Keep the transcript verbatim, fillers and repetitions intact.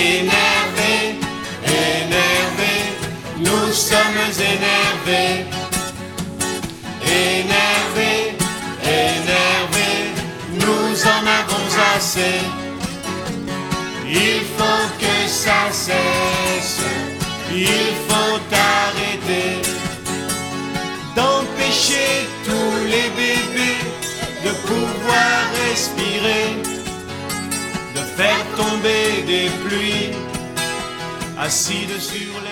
Énervés, énervés, nous sommes énervés. Énervés, énervés, nous en avons assez. Il faut que ça cesse, il faut arrêter d'empêcher tous les bébés de pouvoir respirer, de faire tomber des pluies acides sur les